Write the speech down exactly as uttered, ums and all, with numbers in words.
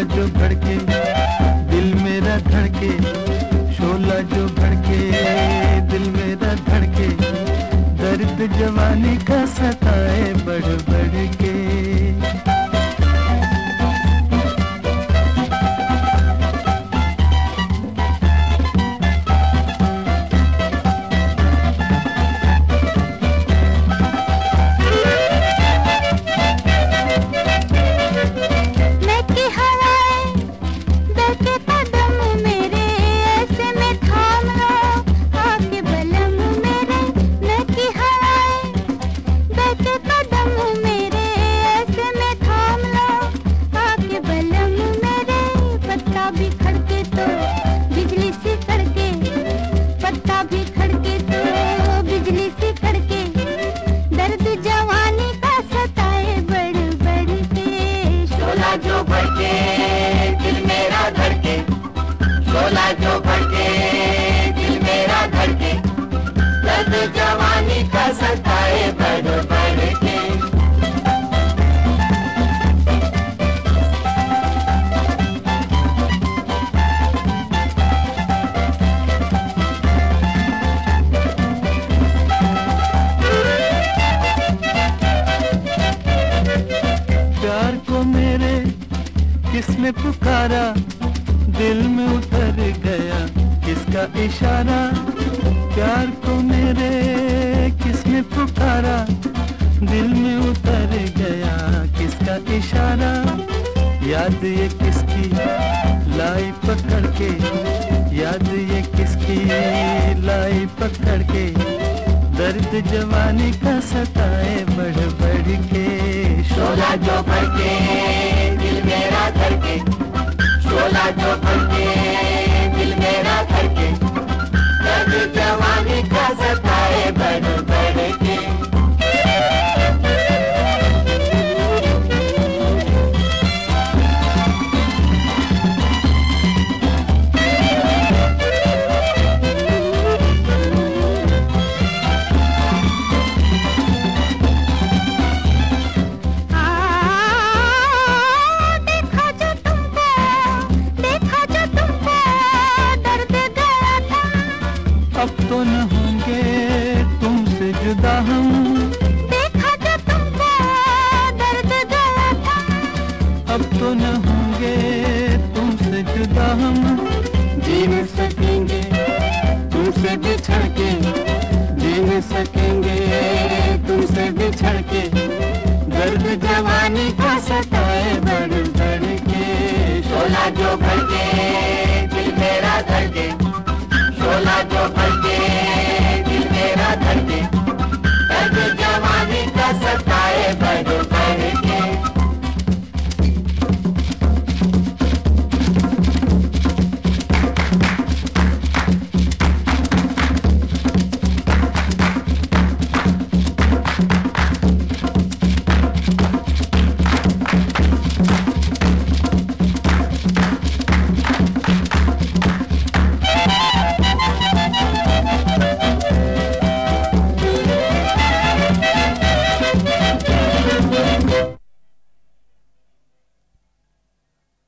जो भड़के दिल मेरा धड़के, शोला जो भड़के दिल मेरा धड़के, दर्द जवानी का सताए बढ़ बढ़ के। जो भड़के दिल मेरा धड़के, शोला जो भड़के दिल मेरा धड़के, दर्द जवानी का सताए बढ़ बढ़ के। प्यार को मेरे किसने पुकारा, दिल में उतर गया किसका इशारा। प्यार को मेरे किसने पुकारा, दिल में उतर गया किसका इशारा। याद ये किसकी लाई पकड़ के, याद ये किसकी लाई पकड़ के, दर्द जवानी का सताए बढ़ बढ़ के। शोला जो भड़के दिल मेरा धड़के, शोला जो भड़के दिल मेरा धड़के, दर्द जवानी का सताए बढ़ बढ़ के। अब तो न होंगे तुमसे जुदा हम, देखा जो तुमको दर्द गया था। अब तो न होंगे तुमसे जुदा हम, जी न सकेंगे तुमसे बिछड़ के, जी न सकेंगे तुमसे बिछड़ के, दर्द जवानी का सताए बढ़ बढ़ के। शोला जो भड़के